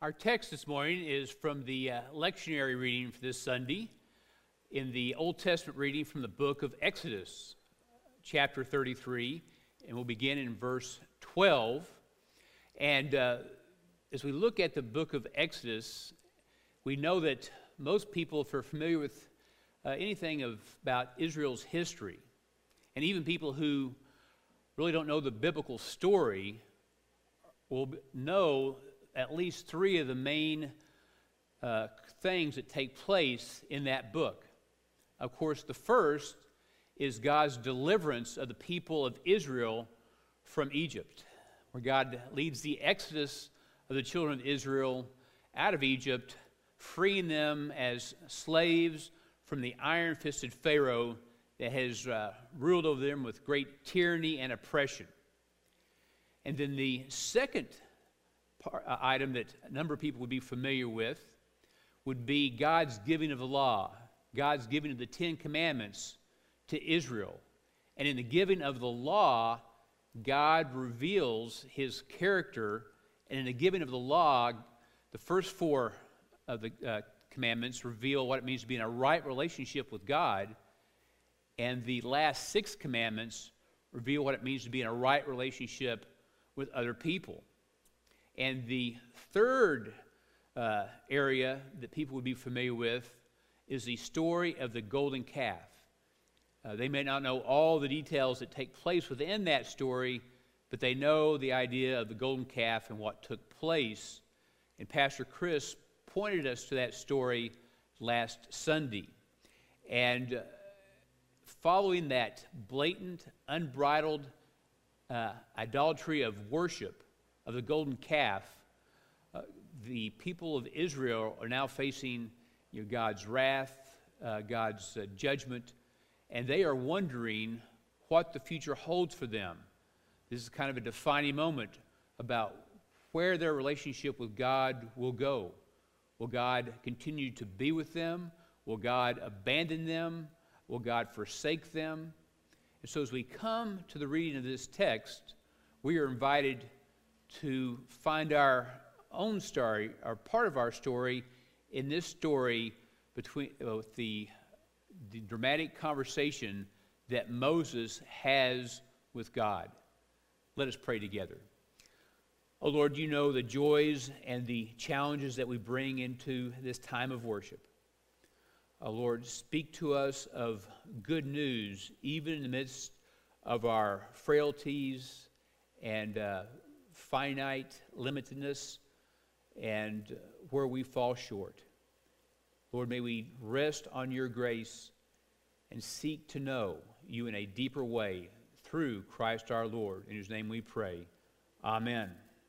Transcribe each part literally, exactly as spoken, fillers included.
Our text this morning is from the uh, lectionary reading for this Sunday in the Old Testament reading from the book of Exodus, chapter thirty-three, and we'll begin in verse twelve. And uh, as we look at the book of Exodus, we know that most people, if they're familiar with uh, anything of, about Israel's history, and even people who really don't know the biblical story, will know at least three of the main uh, things that take place in that book. Of course, the first is God's deliverance of the people of Israel from Egypt, where God leads the exodus of the children of Israel out of Egypt, freeing them as slaves from the iron-fisted Pharaoh that has uh, ruled over them with great tyranny and oppression. And then the second part, uh, item that a number of people would be familiar with would be God's giving of the law, God's giving of the Ten Commandments to Israel. And in the giving of the law, God reveals his character. And in the giving of the law, the first four of the uh, commandments reveal what it means to be in a right relationship with God. And the last six commandments reveal what it means to be in a right relationship with other people. And the third uh, area that people would be familiar with is the story of the golden calf. Uh, they may not know all the details that take place within that story, but they know the idea of the golden calf and what took place. And Pastor Chris pointed us to that story last Sunday. And uh, following that blatant, unbridled uh, idolatry of worship of the golden calf, uh, the people of Israel are now facing you know, God's wrath, uh, God's uh, judgment, and they are wondering what the future holds for them. This is kind of a defining moment about where their relationship with God will go. Will God continue to be with them? Will God abandon them? Will God forsake them? And so as we come to the reading of this text, we are invited to find our own story, or part of our story, in this story between uh, the, the dramatic conversation that Moses has with God. Let us pray together. Oh Lord, you know the joys and the challenges that we bring into this time of worship. Oh Lord, speak to us of good news, even in the midst of our frailties and uh, finite limitedness and where we fall short. Lord, may we rest on your grace and seek to know you in a deeper way through Christ our Lord, in whose name we pray. Amen.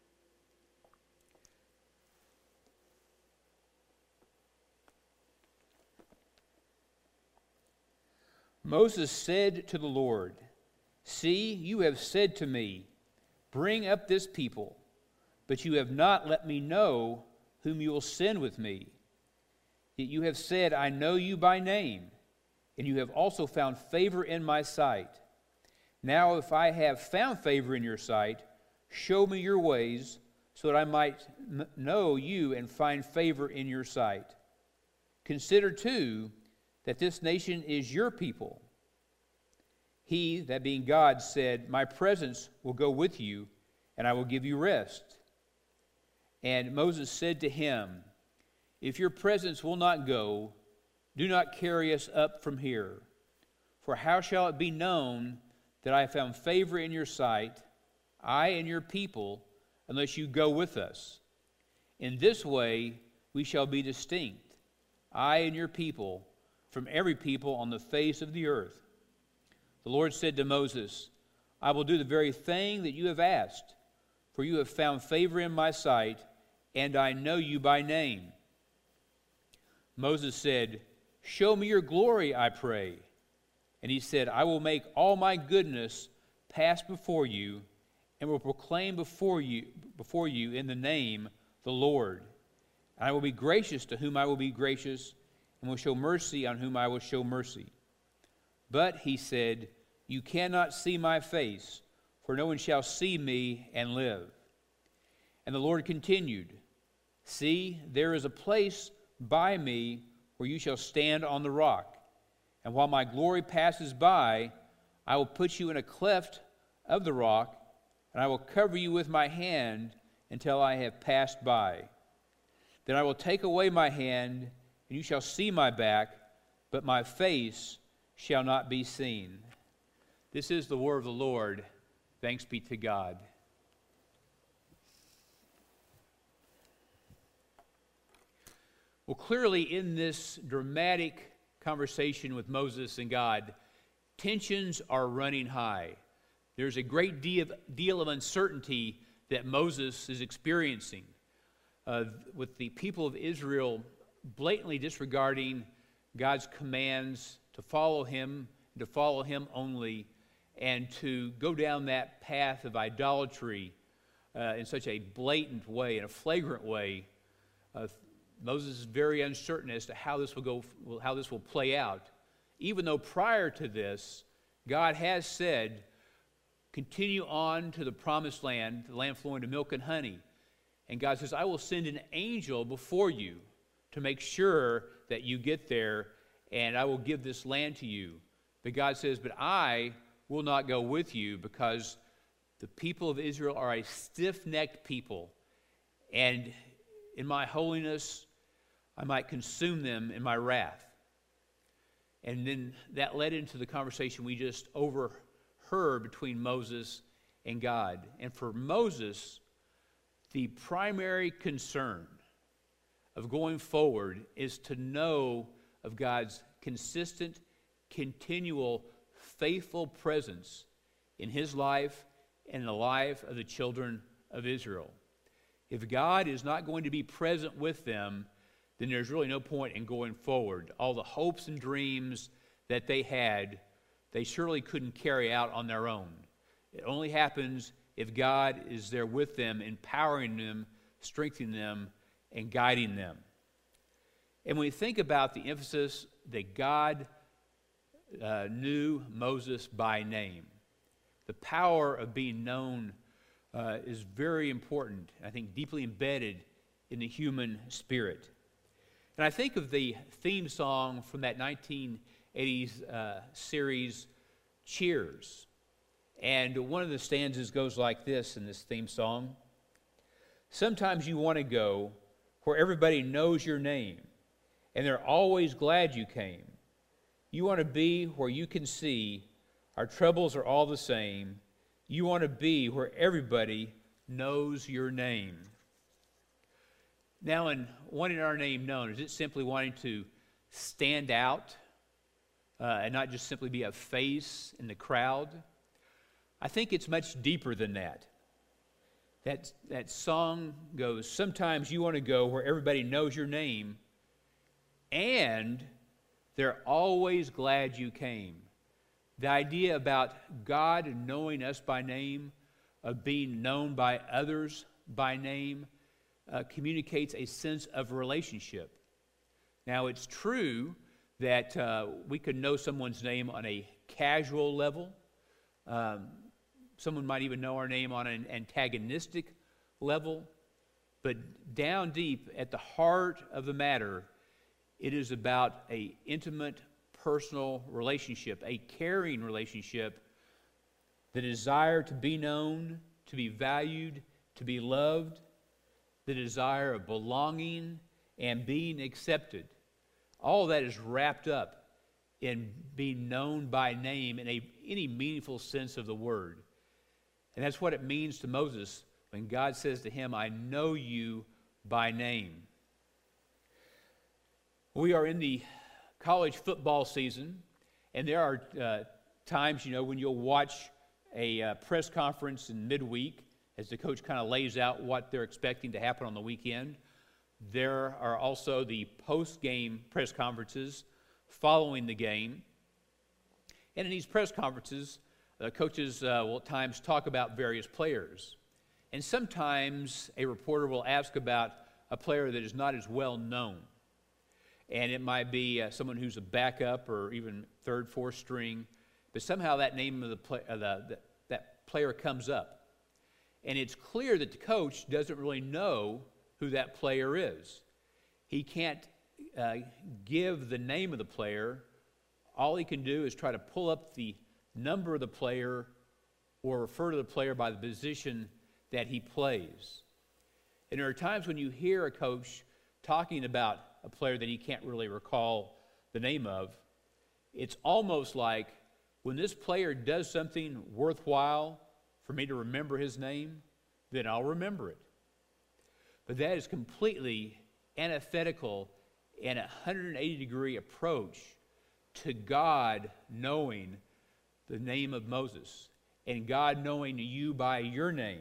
Moses said to the Lord, "See, you have said to me, bring up this people, but you have not let me know whom you will send with me. Yet you have said, I know you by name, and you have also found favor in my sight. Now if I have found favor in your sight, show me your ways, so that I might m- know you and find favor in your sight. Consider, too, that this nation is your people." He, that being God, said, "My presence will go with you, and I will give you rest." And Moses said to him, "If your presence will not go, do not carry us up from here. For how shall it be known that I have found favor in your sight, I and your people, unless you go with us? In this way we shall be distinct, I and your people, from every people on the face of the earth." The Lord said to Moses, "I will do the very thing that you have asked, for you have found favor in my sight, and I know you by name." Moses said, "Show me your glory, I pray." And he said, "I will make all my goodness pass before you, and will proclaim before you, before you in the name the Lord. And I will be gracious to whom I will be gracious, and will show mercy on whom I will show mercy. But," he said, "you cannot see my face, for no one shall see me and live." And the Lord continued, See, there is a place by me where you shall stand on the rock. And while my glory passes by, I will put you in a cleft of the rock, and I will cover you with my hand until I have passed by. Then I will take away my hand, and you shall see my back, but my face shall not be seen. This is the word of the Lord. Thanks be to God. Well, clearly in this dramatic conversation with Moses and God, tensions are running high. There's a great deal of, deal of uncertainty that Moses is experiencing uh, with the people of Israel blatantly disregarding God's commands to follow him, to follow him only, and to go down that path of idolatry uh, in such a blatant way, in a flagrant way. Uh, Moses is very uncertain as to how this will go, how this will play out, even though prior to this, God has said, continue on to the promised land, the land flowing to milk and honey. And God says, I will send an angel before you to make sure that you get there, and I will give this land to you. But God says, but I will not go with you, because the people of Israel are a stiff-necked people, and in my holiness, I might consume them in my wrath. And then that led into the conversation we just overheard between Moses and God. And for Moses, the primary concern of going forward is to know of God's consistent, continual, faithful presence in his life and in the life of the children of Israel. If God is not going to be present with them, then there's really no point in going forward. All the hopes and dreams that they had, they surely couldn't carry out on their own. It only happens if God is there with them, empowering them, strengthening them, and guiding them. And when we think about the emphasis that God uh, knew Moses by name, the power of being known uh, is very important, I think deeply embedded in the human spirit. And I think of the theme song from that nineteen eighties uh, series, Cheers. And one of the stanzas goes like this in this theme song. Sometimes you want to go where everybody knows your name, and they're always glad you came. You want to be where you can see our troubles are all the same. You want to be where everybody knows your name. Now, in wanting our name known, is it simply wanting to stand out uh, and not just simply be a face in the crowd? I think it's much deeper than that. That, that song goes, sometimes you want to go where everybody knows your name, and they're always glad you came. The idea about God knowing us by name, of being known by others by name, uh, communicates a sense of relationship. Now, it's true that uh, we could know someone's name on a casual level. Um, someone might even know our name on an antagonistic level. But down deep at the heart of the matter, it is about an intimate, personal relationship, a caring relationship, the desire to be known, to be valued, to be loved, the desire of belonging and being accepted. All that is wrapped up in being known by name in a, any meaningful sense of the word. And that's what it means to Moses when God says to him, I know you by name. We are in the college football season, and there are uh, times, you know, when you'll watch a uh, press conference in midweek as the coach kind of lays out what they're expecting to happen on the weekend. There are also the post-game press conferences following the game. And in these press conferences, the coaches uh, will at times talk about various players. And sometimes a reporter will ask about a player that is not as well known. And it might be uh, someone who's a backup or even third, fourth string, but somehow that name of the, play, uh, the, the that player comes up. And it's clear that the coach doesn't really know who that player is. He can't uh, give the name of the player. All he can do is try to pull up the number of the player or refer to the player by the position that he plays. And there are times when you hear a coach talking about a player that he can't really recall the name of. It's almost like when this player does something worthwhile for me to remember his name, then I'll remember it. But that is completely antithetical and a one hundred eighty degree approach to God knowing the name of Moses and God knowing you by your name.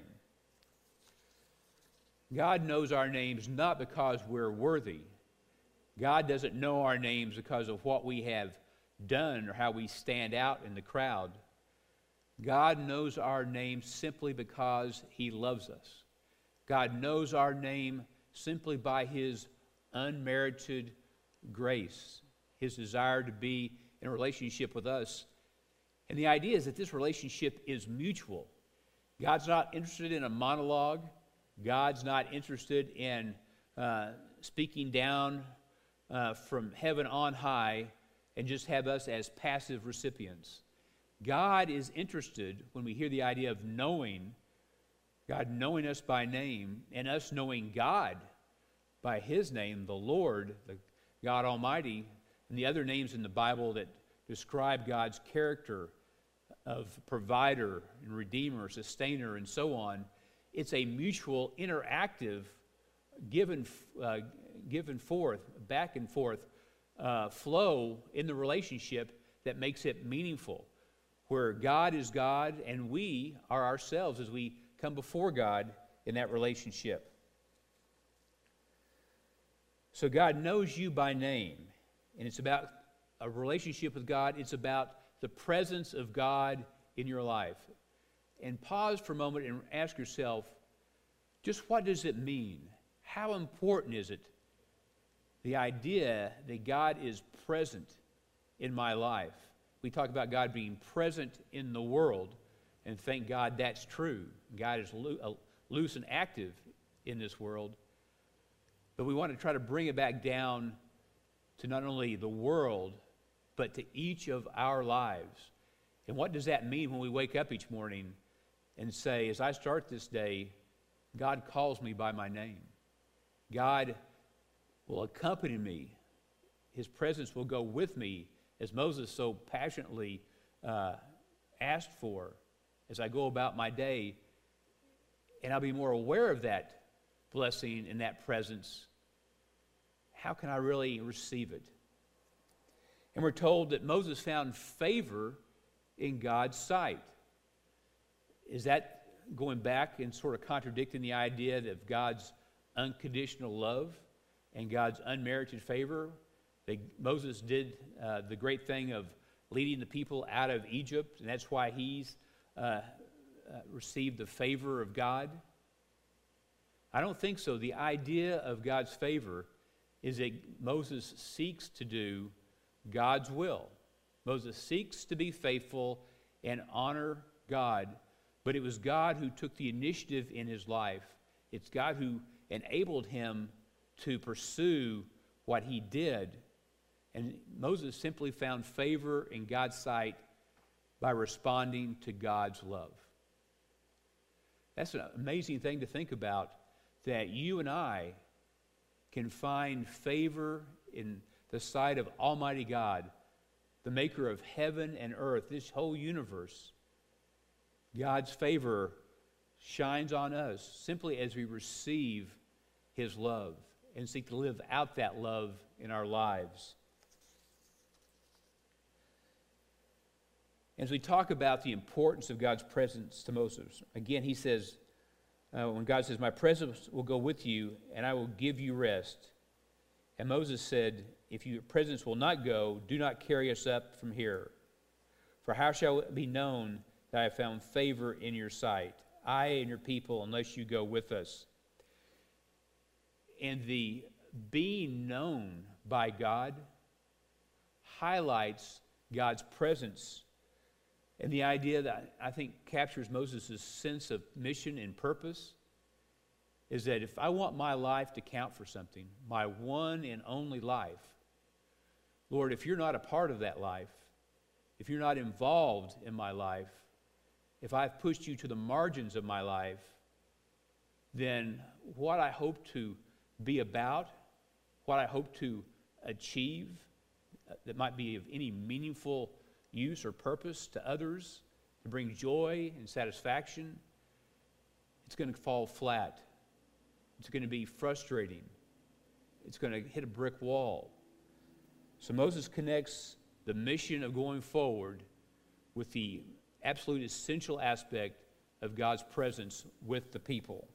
God knows our names not because we're worthy. God doesn't know our names because of what we have done or how we stand out in the crowd. God knows our name simply because He loves us. God knows our name simply by His unmerited grace, His desire to be in a relationship with us. And the idea is that this relationship is mutual. God's not interested in a monologue. God's not interested in uh, speaking down uh, from heaven on high and just have us as passive recipients. God is interested when we hear the idea of knowing, God knowing us by name, and us knowing God by His name, the Lord, the God Almighty, and the other names in the Bible that describe God's character of provider and redeemer, sustainer, and so on. It's a mutual, interactive, given, uh, given forth, back and forth uh, flow in the relationship that makes it meaningful, where God is God and we are ourselves as we come before God in that relationship. So God knows you by name, and it's about a relationship with God. It's about the presence of God in your life. And pause for a moment and ask yourself, just what does it mean? How important is it, the idea that God is present in my life? We talk about God being present in the world, and thank God that's true. God is lo- uh, loose and active in this world. But we want to try to bring it back down to not only the world, but to each of our lives. And what does that mean when we wake up each morning and say, as I start this day, God calls me by my name. God will accompany me. His presence will go with me, as Moses so passionately uh, asked for, as I go about my day. And I'll be more aware of that blessing and that presence. How can I really receive it? And we're told that Moses found favor in God's sight. Is that going back and sort of contradicting the idea of God's unconditional love and God's unmerited favor? They, Moses did uh, the great thing of leading the people out of Egypt, and that's why he's uh, uh, received the favor of God. I don't think so. The idea of God's favor is that Moses seeks to do God's will. Moses seeks to be faithful and honor God, but it was God who took the initiative in his life. It's God who enabled him to pursue what he did. And Moses simply found favor in God's sight by responding to God's love. That's an amazing thing to think about, that you and I can find favor in the sight of Almighty God, the maker of heaven and earth, this whole universe. God's favor shines on us simply as we receive His love and seek to live out that love in our lives. As we talk about the importance of God's presence to Moses, again, he says, uh, when God says, my presence will go with you, and I will give you rest. And Moses said, if your presence will not go, do not carry us up from here. For how shall it be known that I have found favor in your sight, I and your people, unless you go with us? And the being known by God highlights God's presence. And the idea that I think captures Moses' sense of mission and purpose. is that if I want my life to count for something, my one and only life, Lord, if you're not a part of that life, if you're not involved in my life, if I've pushed you to the margins of my life, then what I hope to be about, what I hope to achieve uh, that might be of any meaningful use or purpose to others, to bring joy and satisfaction, it's going to fall flat. It's going to be frustrating. It's going to hit a brick wall. So Moses connects the mission of going forward with the absolute essential aspect of God's presence with the people.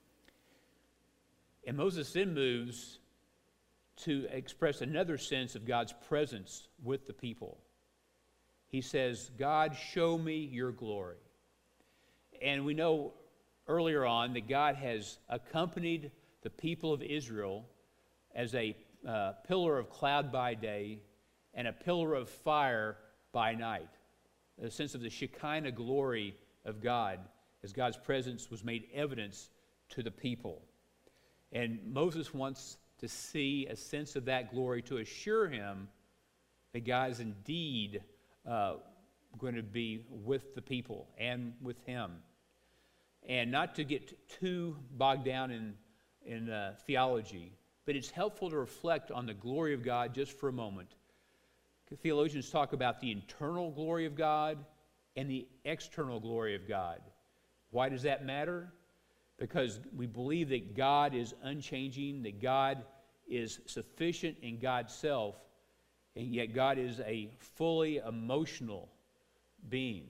And Moses then moves to express another sense of God's presence with the people. He says, God, show me your glory. And we know earlier on that God has accompanied the people of Israel as a uh, pillar of cloud by day and a pillar of fire by night. A sense of the Shekinah glory of God as God's presence was made evidence to the people. And Moses wants to see a sense of that glory to assure him that God is indeed uh, going to be with the people and with him. And not to get too bogged down in, in uh, theology, but it's helpful to reflect on the glory of God just for a moment. Theologians talk about the internal glory of God and the external glory of God. Why does that matter? Because we believe that God is unchanging, that God is sufficient in God's self, and yet God is a fully emotional being.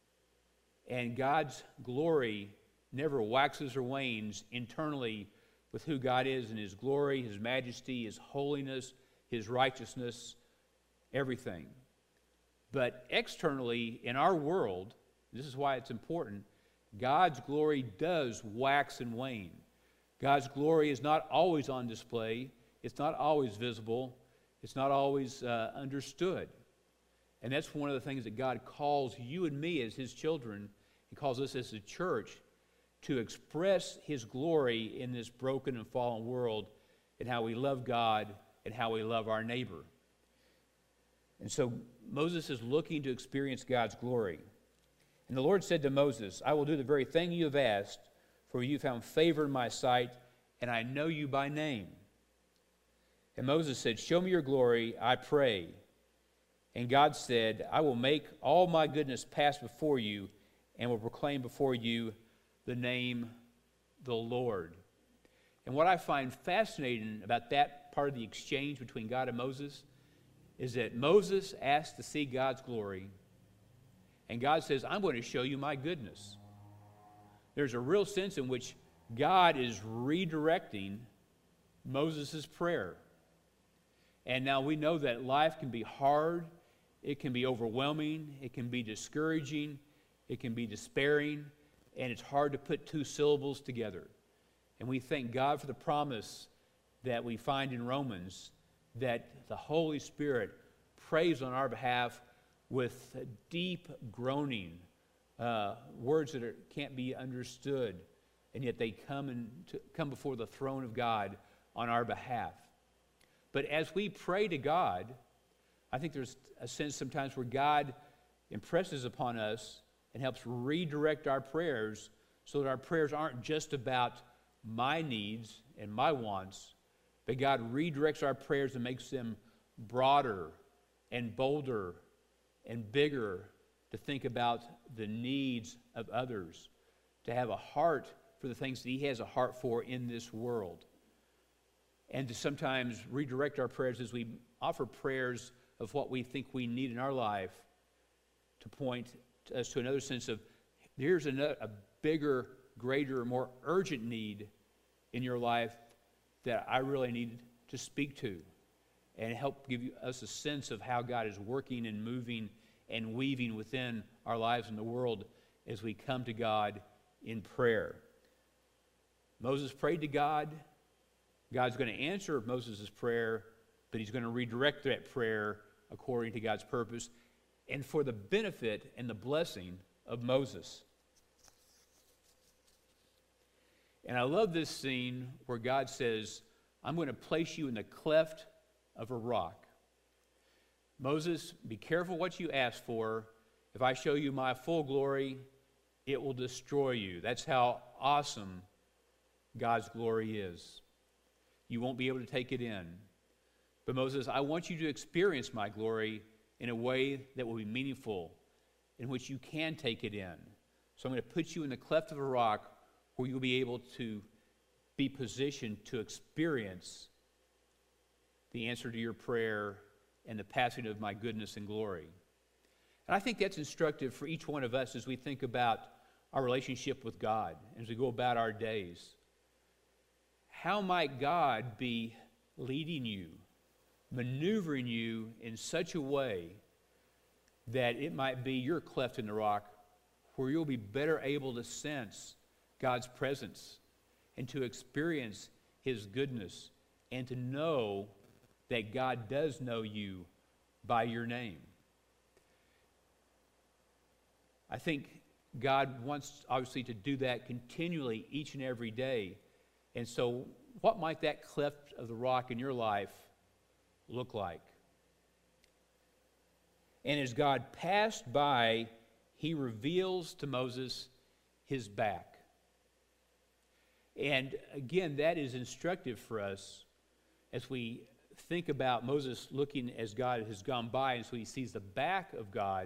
And God's glory never waxes or wanes internally with who God is in His glory, His majesty, His holiness, His righteousness, everything. But externally, in our world, this is why it's important, God's glory does wax and wane. God's glory is not always on display. It's not always visible. It's not always uh, understood. And that's one of the things that God calls you and me as His children. He calls us as a church to express His glory in this broken and fallen world and how we love God and how we love our neighbor. And so Moses is looking to experience God's glory. And the Lord said to Moses, I will do the very thing you have asked, for you found favor in my sight, and I know you by name. And Moses said, show me your glory, I pray. And God said, I will make all my goodness pass before you, and will proclaim before you the name, the Lord. And what I find fascinating about that part of the exchange between God and Moses is that Moses asked to see God's glory, and God says, I'm going to show you my goodness. There's a real sense in which God is redirecting Moses' prayer. And now we know that life can be hard, it can be overwhelming, it can be discouraging, it can be despairing, and it's hard to put two syllables together. And we thank God for the promise that we find in Romans that the Holy Spirit prays on our behalf with deep groaning, uh, words that are, can't be understood, and yet they come and to, come before the throne of God on our behalf. But as we pray to God, I think there's a sense sometimes where God impresses upon us and helps redirect our prayers so that our prayers aren't just about my needs and my wants, but God redirects our prayers and makes them broader and bolder and bigger to think about the needs of others, to have a heart for the things that He has a heart for in this world, and to sometimes redirect our prayers as we offer prayers of what we think we need in our life to point to us to another sense of here's a, a bigger, greater, more urgent need in your life that I really need to speak to and help give you, us a sense of how God is working and moving and weaving within our lives in the world as we come to God in prayer. Moses prayed to God. God's going to answer Moses' prayer, but He's going to redirect that prayer according to God's purpose and for the benefit and the blessing of Moses. And I love this scene where God says, I'm going to place you in the cleft of a rock. Moses, be careful what you ask for. If I show you my full glory, it will destroy you. That's how awesome God's glory is. You won't be able to take it in. But Moses, I want you to experience my glory in a way that will be meaningful, in which you can take it in. So I'm going to put you in the cleft of a rock where you'll be able to be positioned to experience the answer to your prayer and the passing of my goodness and glory. And I think that's instructive for each one of us as we think about our relationship with God, as we go about our days. How might God be leading you, maneuvering you in such a way that it might be your cleft in the rock where you'll be better able to sense God's presence and to experience His goodness and to know that God does know you by your name. I think God wants, obviously, to do that continually each and every day. And so what might that cleft of the rock in your life look like? And as God passed by, He reveals to Moses His back. And again, that is instructive for us as we think about Moses looking as God has gone by, and so he sees the back of God.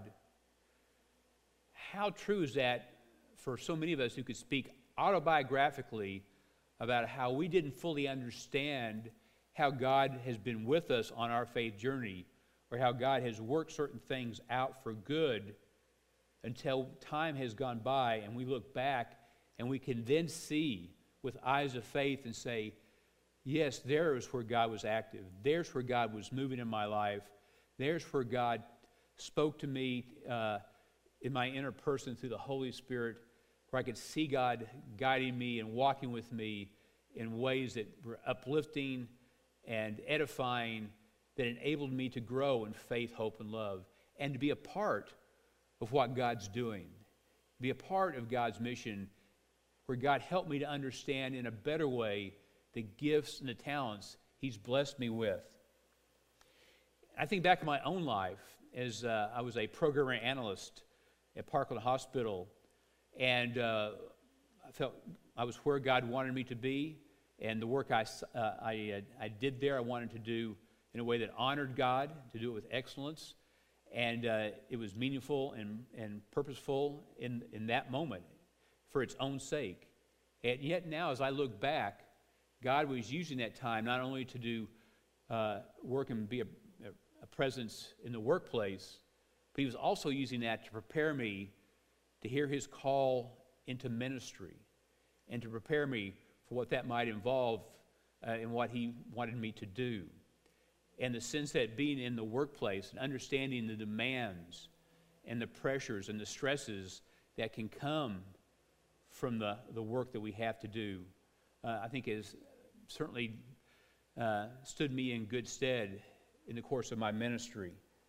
How true is that for so many of us who could speak autobiographically about how we didn't fully understand how God has been with us on our faith journey, or how God has worked certain things out for good until time has gone by and we look back and we can then see with eyes of faith and say, yes, there's where God was active. There's where God was moving in my life. There's where God spoke to me uh, in my inner person through the Holy Spirit, where I could see God guiding me and walking with me in ways that were uplifting and edifying, that enabled me to grow in faith, hope, and love, and to be a part of what God's doing, be a part of God's mission, where God helped me to understand in a better way the gifts and the talents He's blessed me with. I think back in my own life as uh, I was a programmer analyst at Parkland Hospital, and uh, I felt I was where God wanted me to be, and the work I, uh, I, uh, I did there I wanted to do in a way that honored God, to do it with excellence, and uh, it was meaningful and, and purposeful in, in that moment for its own sake. And yet now, as I look back, God was using that time not only to do uh, work and be a, a presence in the workplace, but He was also using that to prepare me to hear His call into ministry and to prepare me for what that might involve uh, and what He wanted me to do. And the sense that being in the workplace and understanding the demands and the pressures and the stresses that can come from the, the work that we have to do, uh, I think has certainly uh, stood me in good stead in the course of my ministry.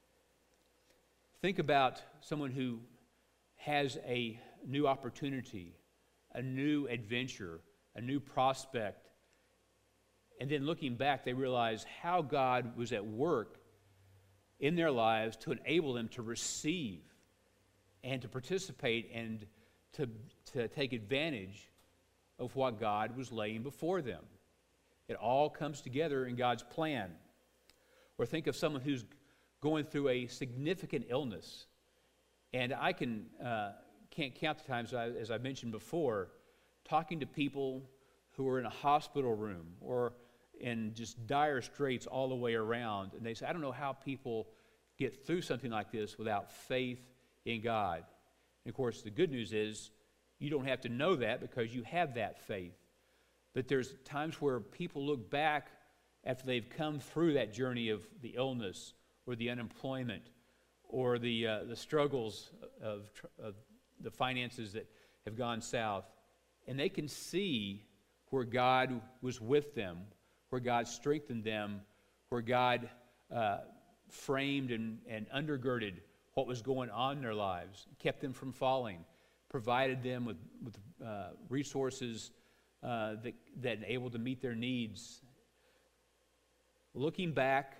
Think about someone who has a new opportunity, a new adventure, a new prospect, and then looking back, they realize how God was at work in their lives to enable them to receive and to participate and to, to take advantage of what God was laying before them. It all comes together in God's plan. Or think of someone who's going through a significant illness. And I can, uh, can't count the times, I, as I mentioned before, talking to people who are in a hospital room or in just dire straits all the way around. And they say, I don't know how people get through something like this without faith in God. And of course, the good news is you don't have to know that because you have that faith. But there's times where people look back after they've come through that journey of the illness or the unemployment or the uh, the struggles of, of the finances that have gone south, and they can see where God was with them, where God strengthened them, where God uh, framed and, and undergirded what was going on in their lives, kept them from falling, provided them with, with uh, resources uh, that, that able to meet their needs. Looking back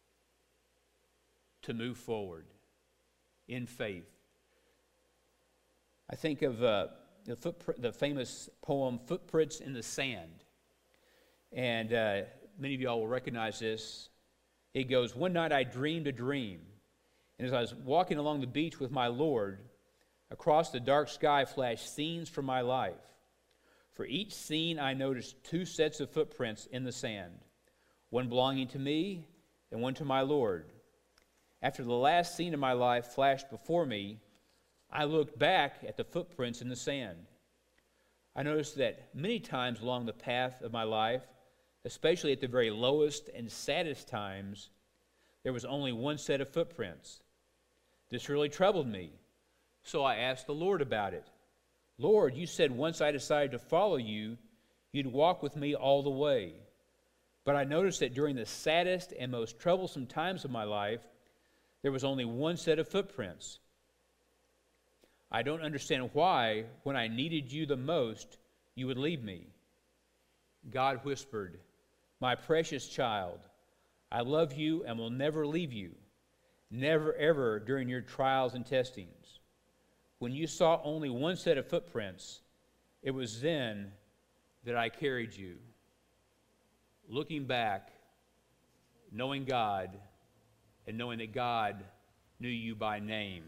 to move forward in faith. I think of uh, the, footprint, the famous poem, Footprints in the Sand. And uh, many of y'all will recognize this. It goes, "One night I dreamed a dream, and as I was walking along the beach with my Lord, across the dark sky flashed scenes from my life. For each scene I noticed two sets of footprints in the sand, one belonging to me and one to my Lord. After the last scene of my life flashed before me, I looked back at the footprints in the sand. I noticed that many times along the path of my life, especially at the very lowest and saddest times, there was only one set of footprints. This really troubled me, so I asked the Lord about it. Lord, you said once I decided to follow you, you'd walk with me all the way. But I noticed that during the saddest and most troublesome times of my life, there was only one set of footprints. I don't understand why, when I needed you the most, you would leave me." God whispered, "My precious child, I love you and will never leave you, never ever during your trials and testings. When you saw only one set of footprints, it was then that I carried you." Looking back, knowing God, and knowing that God knew you by name.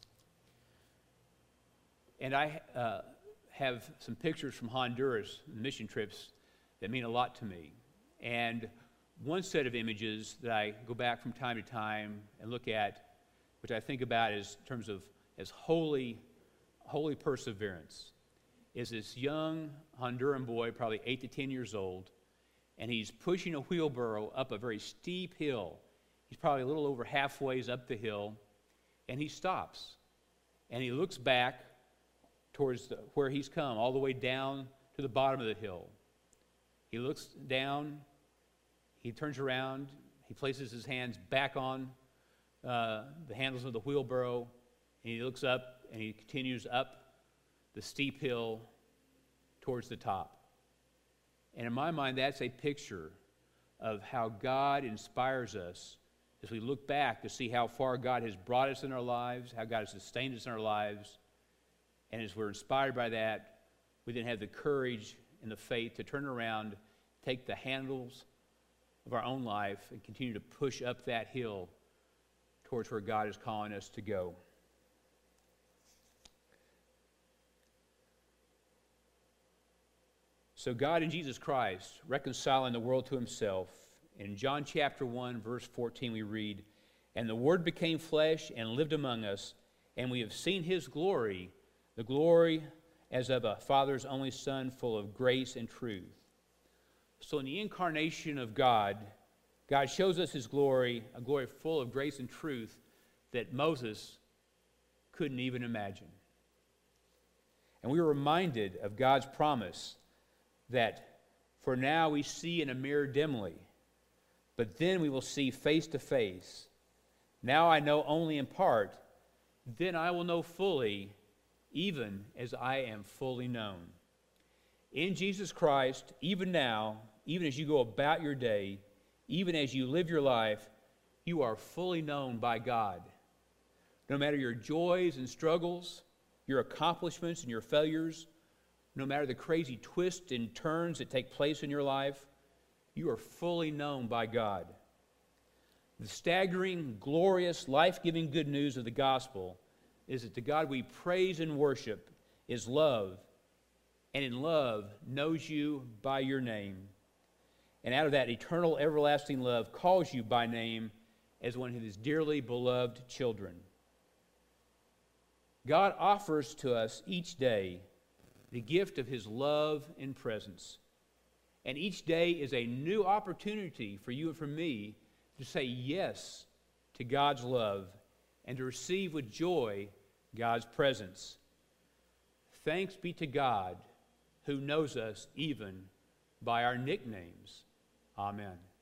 And I uh, have some pictures from Honduras, mission trips, that mean a lot to me. And one set of images that I go back from time to time and look at, which I think about as in terms of as holy, holy perseverance, is this young Honduran boy, probably eight to ten years old, and he's pushing a wheelbarrow up a very steep hill. He's probably a little over halfway up the hill, and he stops, and he looks back towards the, where he's come, all the way down to the bottom of the hill. He looks down, he turns around, he places his hands back on uh, the handles of the wheelbarrow, and he looks up, and he continues up the steep hill towards the top. And in my mind, that's a picture of how God inspires us as we look back to see how far God has brought us in our lives, how God has sustained us in our lives. And as we're inspired by that, we then have the courage and the faith to turn around, take the handles of our own life, and continue to push up that hill towards where God is calling us to go. So God in Jesus Christ, reconciling the world to himself. In John chapter one, verse fourteen, we read, "And the Word became flesh and lived among us, and we have seen his glory, the glory as of a Father's only Son, full of grace and truth." So in the incarnation of God, God shows us his glory, a glory full of grace and truth that Moses couldn't even imagine. And we were reminded of God's promise that for now we see in a mirror dimly, but then we will see face to face. Now I know only in part, then I will know fully, even as I am fully known. In Jesus Christ, even now, even as you go about your day, even as you live your life, you are fully known by God. No matter your joys and struggles, your accomplishments and your failures, no matter the crazy twists and turns that take place in your life, you are fully known by God. The staggering, glorious, life-giving good news of the gospel is that the God we praise and worship is love, and in love knows you by your name. And out of that eternal, everlasting love calls you by name as one of his dearly beloved children. God offers to us each day the gift of his love and presence. And each day is a new opportunity for you and for me to say yes to God's love and to receive with joy God's presence. Thanks be to God who knows us even by our nicknames. Amen.